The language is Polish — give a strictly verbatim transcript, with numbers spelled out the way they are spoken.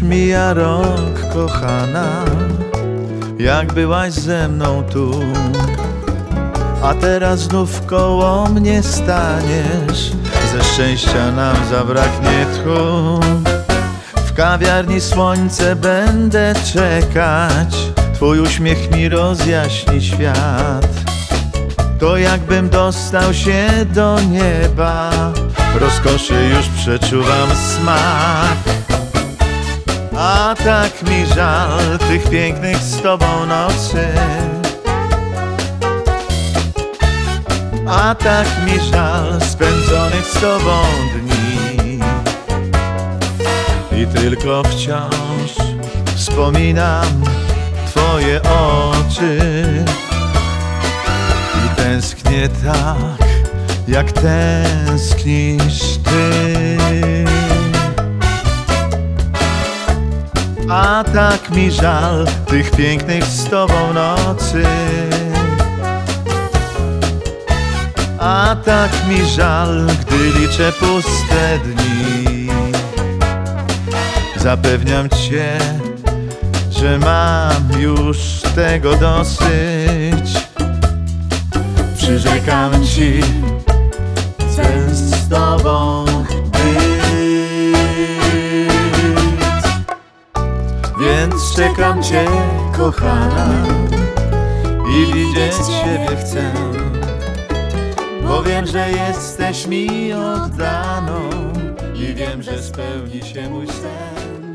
mija rok, kochana, jak byłaś ze mną tu, a teraz znów koło mnie staniesz. Ze szczęścia nam zabraknie tchu. W kawiarni słońce będę czekać, twój uśmiech mi rozjaśni świat. To jakbym dostał się do nieba, rozkoszy już przeczuwam smak. A tak mi żal tych pięknych z tobą nocy, a tak mi żal spędzonych z tobą dni. I tylko wciąż wspominam twoje oczy i tęsknię tak, jak tęsknisz ty. A tak mi żal tych pięknych z tobą nocy, a tak mi żal, gdy liczę puste dni. Zapewniam cię, że mam już tego dosyć. Przyrzekam ci, chcę z tobą być. Więc czekam cię, kochana, i widzieć ciebie chcę, bo wiem, że jesteś mi oddaną i wiem, że spełni się mój sen.